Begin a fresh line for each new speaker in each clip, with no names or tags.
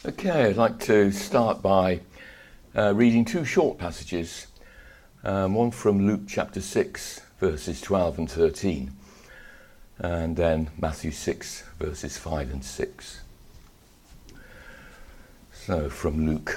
Okay, I'd like to start by reading two short passages, one from Luke chapter 6, verses 12 and 13, and then Matthew 6, verses 5 and 6. So, from Luke.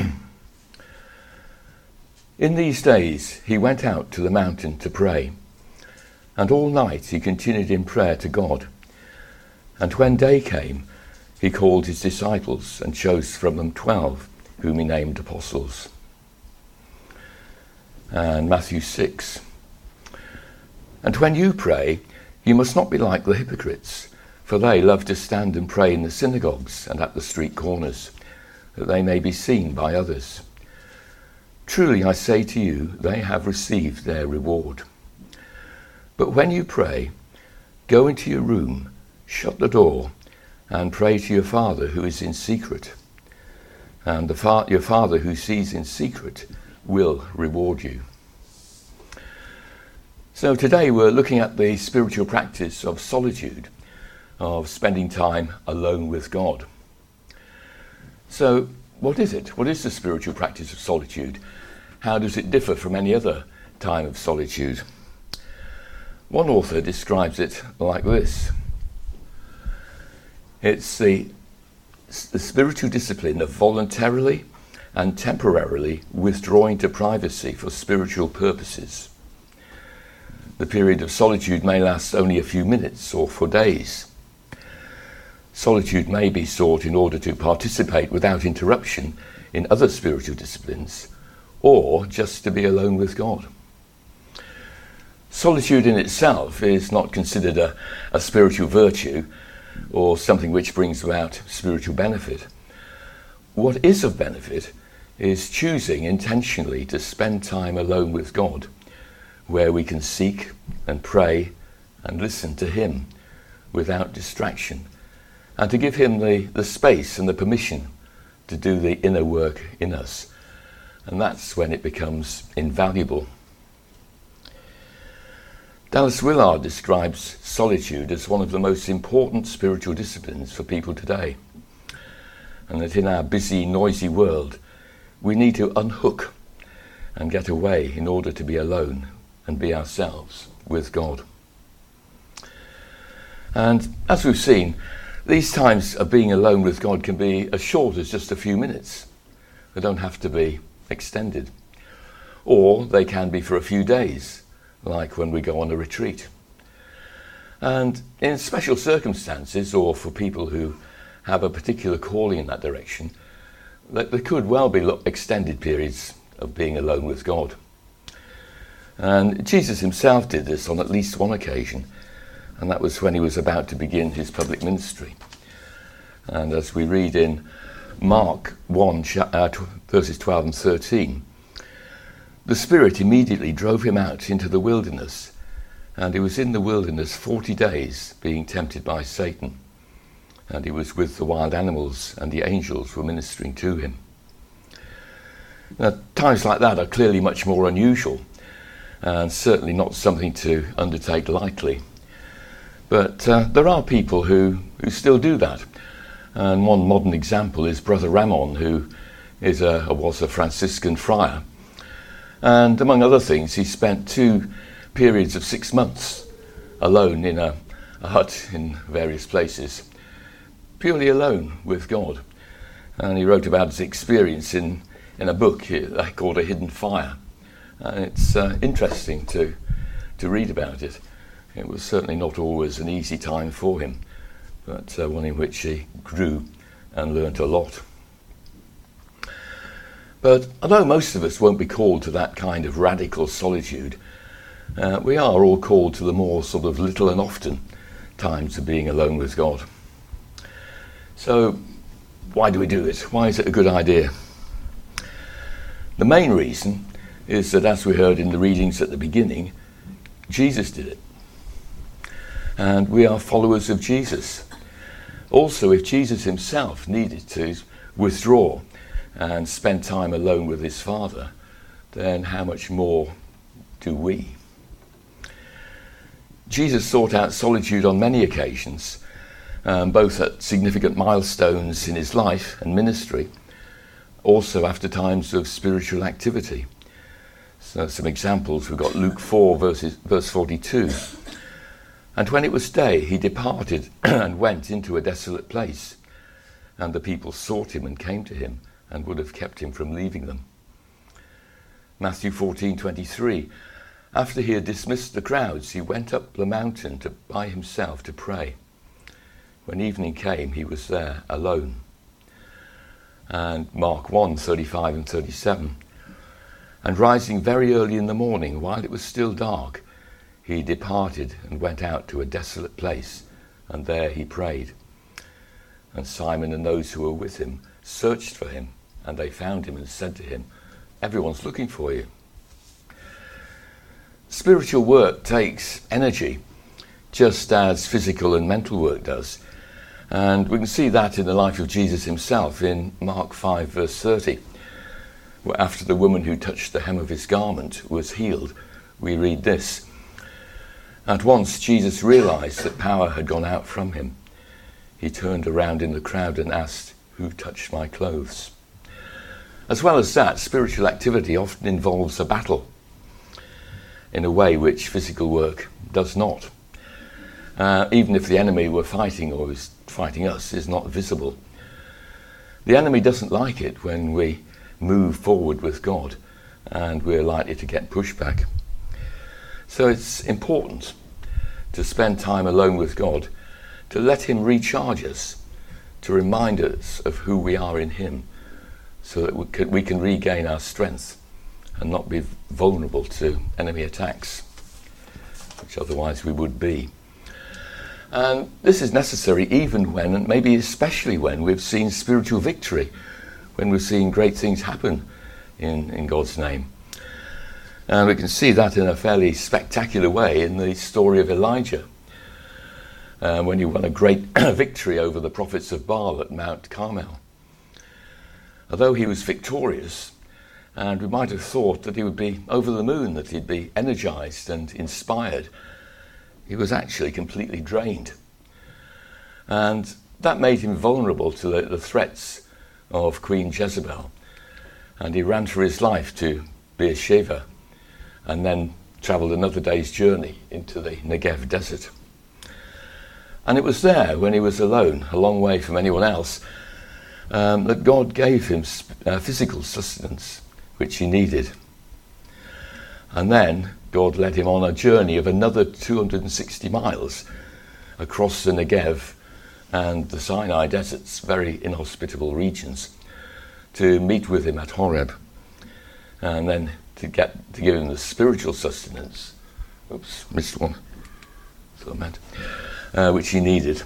In these days he went out to the mountain to pray, and all night he continued in prayer to God. And when day came, he called his disciples and chose from them 12, whom he named apostles. And Matthew 6. And when you pray, you must not be like the hypocrites, for they love to stand and pray in the synagogues and at the street corners, that they may be seen by others. Truly I say to you, they have received their reward. But when you pray, go into your room, shut the door, and pray to your Father who is in secret. And your Father who sees in secret will reward you. So today we're looking at the spiritual practice of solitude, of spending time alone with God. So what is it? What is the spiritual practice of solitude? How does it differ from any other time of solitude? One author describes it like this. It's the spiritual discipline of voluntarily and temporarily withdrawing to privacy for spiritual purposes. The period of solitude may last only a few minutes or for days. Solitude may be sought in order to participate without interruption in other spiritual disciplines, or just to be alone with God. Solitude in itself is not considered a spiritual virtue or something which brings about spiritual benefit. What is of benefit is choosing intentionally to spend time alone with God, where we can seek and pray and listen to him without distraction, and to give him the space and the permission to do the inner work in us. And that's when it becomes invaluable. Dallas Willard describes solitude as one of the most important spiritual disciplines for people today, and that in our busy, noisy world, we need to unhook and get away in order to be alone and be ourselves with God. And as we've seen, these times of being alone with God can be as short as just a few minutes. They don't have to be extended. Or they can be for a few days, like when we go on a retreat. And in special circumstances, or for people who have a particular calling in that direction, there could well be extended periods of being alone with God. And Jesus himself did this on at least one occasion, and that was when he was about to begin his public ministry. And as we read in Mark 1, verses 12 and 13, the Spirit immediately drove him out into the wilderness, and he was in the wilderness 40 days, being tempted by Satan. And he was with the wild animals, and the angels were ministering to him. Now, times like that are clearly much more unusual, and certainly not something to undertake lightly. But there are people who still do that. And one modern example is Brother Ramon, who was a Franciscan friar. And among other things, he spent 2 periods of 6 months alone in a hut in various places, purely alone with God. And he wrote about his experience in a book called A Hidden Fire. And it's interesting to read about it. It was certainly not always an easy time for him, but one in which he grew and learnt a lot. But although most of us won't be called to that kind of radical solitude, we are all called to the more sort of little and often times of being alone with God. So why do we do it? Why is it a good idea? The main reason is that, as we heard in the readings at the beginning, Jesus did it. And we are followers of Jesus. Also, if Jesus himself needed to withdraw and spend time alone with his Father, then how much more do we? Jesus sought out solitude on many occasions, both at significant milestones in his life and ministry, also after times of spiritual activity. So some examples, we've got Luke 4 verse 42. And when it was day, he departed and went into a desolate place. And the people sought him and came to him and would have kept him from leaving them. Matthew 14:23. After he had dismissed the crowds, he went up the mountain by himself to pray. When evening came, he was there alone. And Mark 1:35 and 37. And rising very early in the morning, while it was still dark, he departed and went out to a desolate place, and there he prayed. And Simon and those who were with him searched for him, and they found him and said to him, "Everyone's looking for you." Spiritual work takes energy, just as physical and mental work does. And we can see that in the life of Jesus himself in Mark 5 verse 30, where after the woman who touched the hem of his garment was healed, we read this: "At once Jesus realized that power had gone out from him. He turned around in the crowd and asked, 'Who touched my clothes?'" As well as that, spiritual activity often involves a battle in a way which physical work does not. Even if the enemy we're fighting or is fighting us is not visible. The enemy doesn't like it when we move forward with God, and we're likely to get pushback. So it's important to spend time alone with God, to let him recharge us, to remind us of who we are in him, so that we can regain our strength and not be vulnerable to enemy attacks, which otherwise we would be. And this is necessary even when, and maybe especially when, we've seen spiritual victory, when we've seen great things happen in God's name. And we can see that in a fairly spectacular way in the story of Elijah, when he won a great victory over the prophets of Baal at Mount Carmel. Although he was victorious, and we might have thought that he would be over the moon, that he'd be energized and inspired, he was actually completely drained. And that made him vulnerable to the threats of Queen Jezebel. And he ran for his life to Beersheba and then travelled another day's journey into the Negev desert. And it was there, when he was alone, a long way from anyone else, that God gave him physical sustenance, which he needed. And then God led him on a journey of another 260 miles across the Negev and the Sinai deserts, very inhospitable regions, to meet with him at Horeb, and then to give him the spiritual sustenance. Oops, missed one. That's what I meant. Which he needed.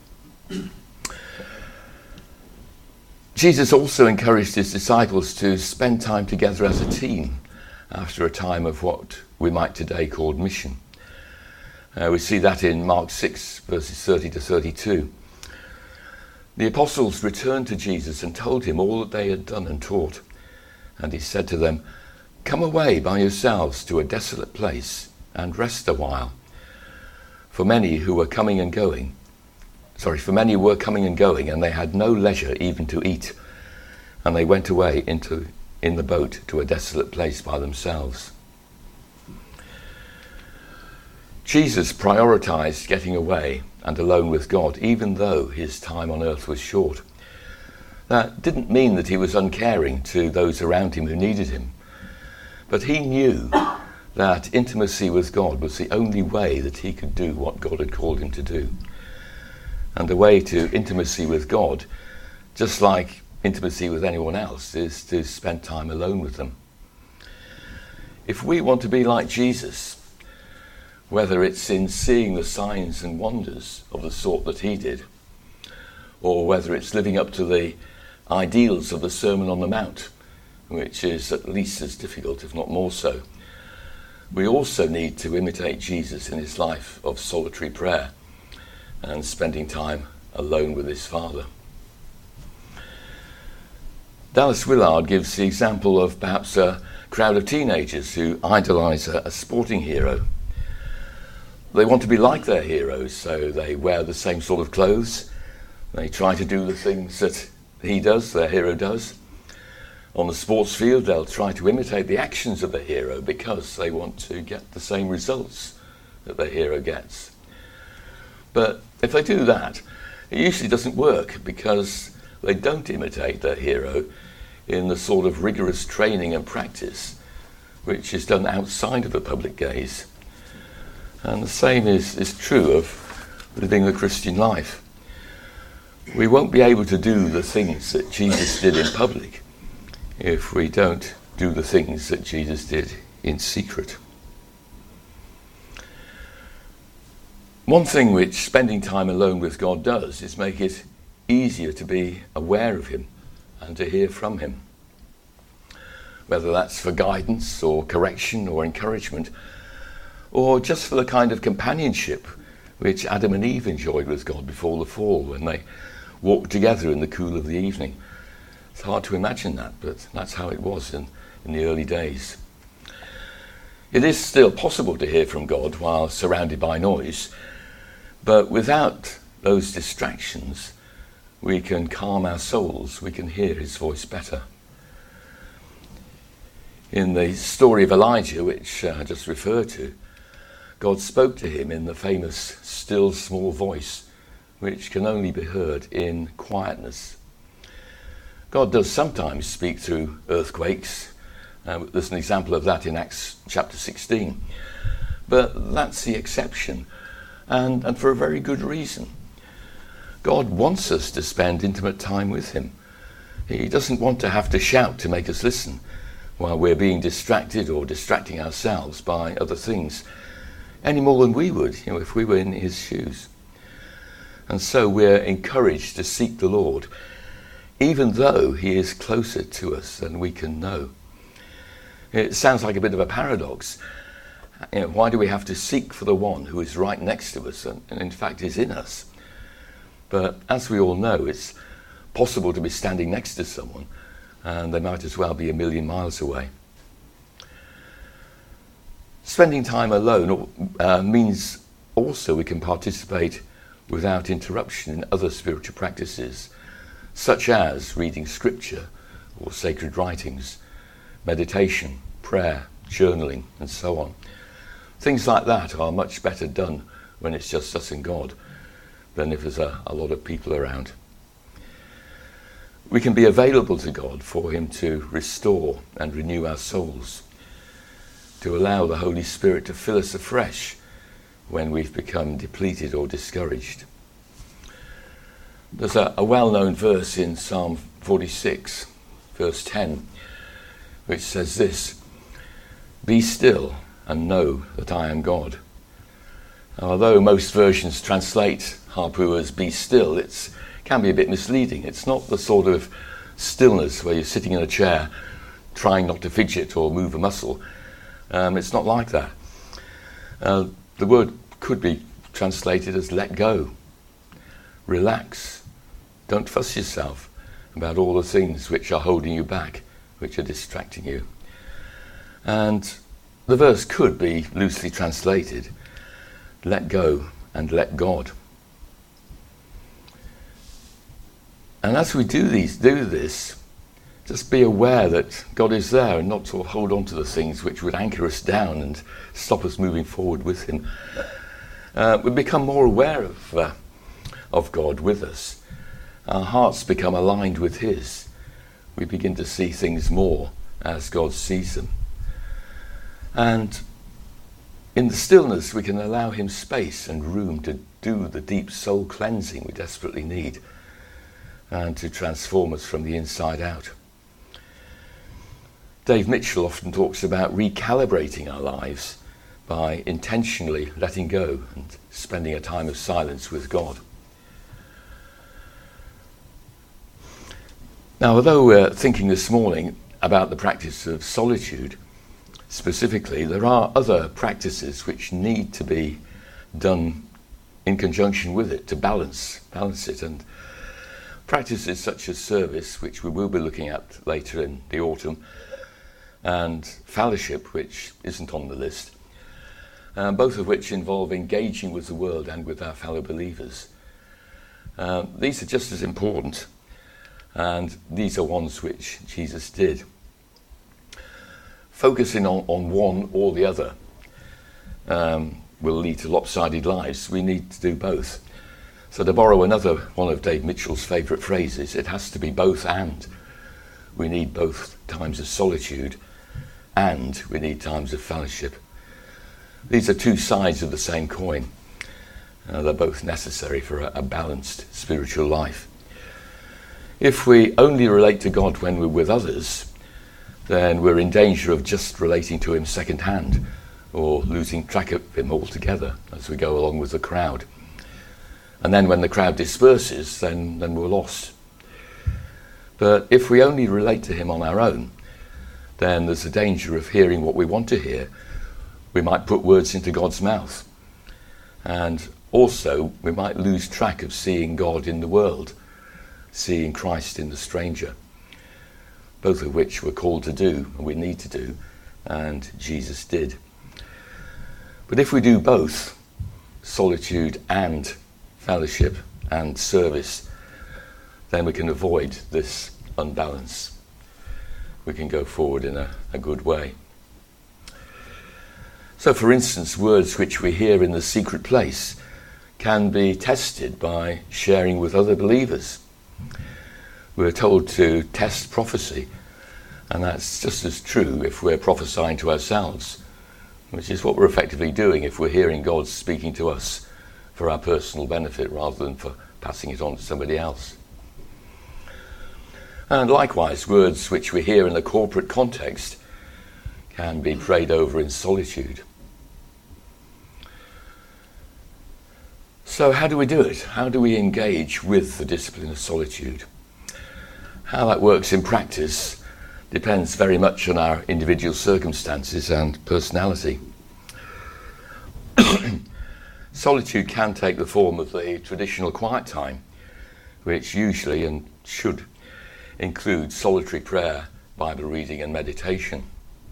Jesus also encouraged his disciples to spend time together as a team after a time of what we might today call mission. We see that in Mark 6 verses 30 to 32. The apostles returned to Jesus and told him all that they had done and taught. And he said to them, "Come away by yourselves to a desolate place and rest a while." For many were coming and going, and they had no leisure even to eat. And they went away in the boat to a desolate place by themselves. Jesus prioritized getting away and alone with God, even though his time on earth was short. That didn't mean that he was uncaring to those around him who needed him, but he knew that intimacy with God was the only way that he could do what God had called him to do. And the way to intimacy with God, just like intimacy with anyone else, is to spend time alone with them. If we want to be like Jesus, whether it's in seeing the signs and wonders of the sort that he did, or whether it's living up to the ideals of the Sermon on the Mount, which is at least as difficult, if not more so, we also need to imitate Jesus in his life of solitary prayer and spending time alone with his Father. Dallas Willard gives the example of perhaps a crowd of teenagers who idolize a sporting hero. they want to be like their heroes, so they wear the same sort of clothes. They try to do the things that he does, their hero does. On the sports field, they'll try to imitate the actions of the hero because they want to get the same results that the hero gets. But if they do that, it usually doesn't work because they don't imitate their hero in the sort of rigorous training and practice which is done outside of the public gaze. And the same is true of living the Christian life. We won't be able to do the things that Jesus did in public if we don't do the things that Jesus did in secret. One thing which spending time alone with God does is make it easier to be aware of him and to hear from him. Whether that's for guidance or correction or encouragement, or just for the kind of companionship which Adam and Eve enjoyed with God before the fall when they walked together in the cool of the evening. It's hard to imagine that, but that's how it was in the early days. It is still possible to hear from God while surrounded by noise, but without those distractions, we can calm our souls, we can hear his voice better. In the story of Elijah, which I just referred to, God spoke to him in the famous still small voice, which can only be heard in quietness. God does sometimes speak through earthquakes. There's an example of that in Acts chapter 16. But that's the exception, and for a very good reason. God wants us to spend intimate time with him. He doesn't want to have to shout to make us listen while we're being distracted or distracting ourselves by other things, any more than we would, if we were in his shoes. And so we're encouraged to seek the Lord, even though he is closer to us than we can know. It sounds like a bit of a paradox. Why do we have to seek for the one who is right next to us and in fact is in us? But as we all know, it's possible to be standing next to someone and they might as well be a million miles away. Spending time alone means also we can participate without interruption in other spiritual practices, such as reading scripture or sacred writings, meditation, prayer, journaling, and so on. Things like that are much better done when it's just us and God than if there's a lot of people around. We can be available to God for him to restore and renew our souls, to allow the Holy Spirit to fill us afresh when we've become depleted or discouraged. There's a well-known verse in Psalm 46, verse 10, which says this: "Be still and know that I am God." Although most versions translate Harpu as "be still," it can be a bit misleading. It's not the sort of stillness where you're sitting in a chair trying not to fidget or move a muscle. It's not like that. The word could be translated as let go, relax, don't fuss yourself about all the things which are holding you back, which are distracting you. And the verse could be loosely translated, let go and let God. And as we do this, just be aware that God is there and not to hold on to the things which would anchor us down and stop us moving forward with him. We become more aware of God with us. Our hearts become aligned with his. We begin to see things more as God sees them. And in the stillness, we can allow him space and room to do the deep soul cleansing we desperately need and to transform us from the inside out. Dave Mitchell often talks about recalibrating our lives by intentionally letting go and spending a time of silence with God. Now, although we're thinking this morning about the practice of solitude, specifically, there are other practices which need to be done in conjunction with it to balance it, and practices such as service, which we will be looking at later in the autumn, and fellowship, which isn't on the list, both of which involve engaging with the world and with our fellow believers. These are just as important, and these are ones which Jesus did. Focusing on one or the other will lead to lopsided lives. We need to do both. So to borrow another one of Dave Mitchell's favourite phrases, it has to be both and. We need both times of solitude and we need times of fellowship. These are two sides of the same coin. They're both necessary for a balanced spiritual life. If we only relate to God when we're with others, then we're in danger of just relating to him second-hand or losing track of him altogether as we go along with the crowd. And then when the crowd disperses, then we're lost. But if we only relate to him on our own, then there's a danger of hearing what we want to hear. We might put words into God's mouth. And also, we might lose track of seeing God in the world, seeing Christ in the stranger, both of which we're called to do and we need to do, and Jesus did. But if we do both, solitude and fellowship and service, then we can avoid this unbalance. We can go forward in a good way. So, for instance, words which we hear in the secret place can be tested by sharing with other believers. We're told to test prophecy, and that's just as true if we're prophesying to ourselves, which is what we're effectively doing if we're hearing God speaking to us for our personal benefit rather than for passing it on to somebody else. And likewise, words which we hear in a corporate context can be prayed over in solitude. So how do we do it? How do we engage with the discipline of solitude? How that works in practice depends very much on our individual circumstances and personality. Solitude can take the form of the traditional quiet time, which usually and should include solitary prayer, Bible reading and meditation.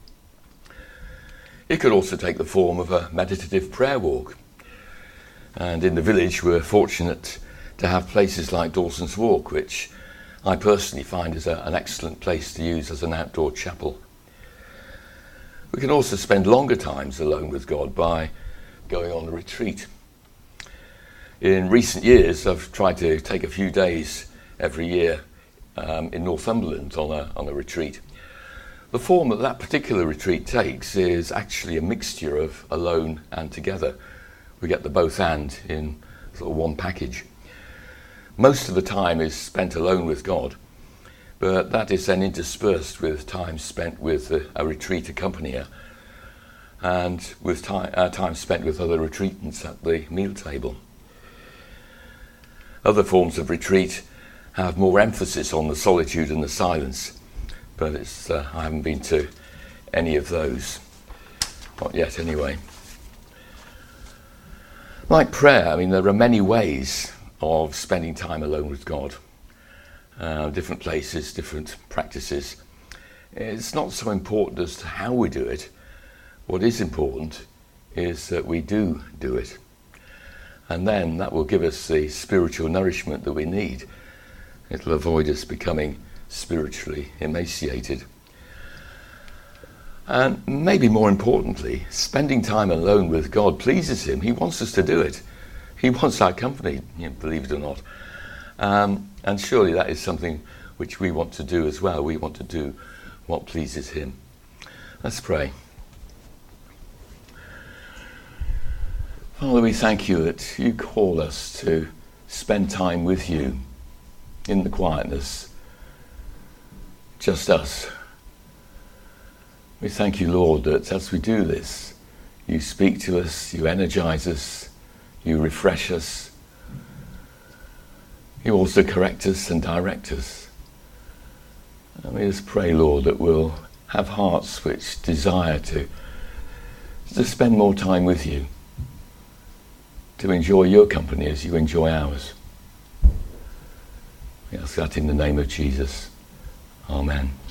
It could also take the form of a meditative prayer walk. And in the village we're fortunate to have places like Dawson's Walk, which I personally find is an excellent place to use as an outdoor chapel. We can also spend longer times alone with God by going on a retreat. In recent years, I've tried to take a few days every year in Northumberland on a retreat. The form that particular retreat takes is actually a mixture of alone and together. We get the both and in sort of one package. Most of the time is spent alone with God, but that is then interspersed with time spent with a retreat accompanier and with time spent with other retreatants at the meal table. Other forms of retreat have more emphasis on the solitude and the silence, but I haven't been to any of those, not yet anyway. Like prayer, I mean, there are many ways of spending time alone with God. Different places, different practices. It's not so important as to how we do it. What is important is that we do it. And then that will give us the spiritual nourishment that we need. It'll avoid us becoming spiritually emaciated. And maybe more importantly, spending time alone with God pleases him. He wants us to do it. He wants our company, believe it or not. And surely that is something which we want to do as well. We want to do what pleases him. Let's pray. Father, we thank you that you call us to spend time with you in the quietness, just us. We thank you, Lord, that as we do this, you speak to us, you energize us, you refresh us. You also correct us and direct us. And we just pray, Lord, that we'll have hearts which desire to spend more time with you, to enjoy your company as you enjoy ours. We ask that in the name of Jesus. Amen.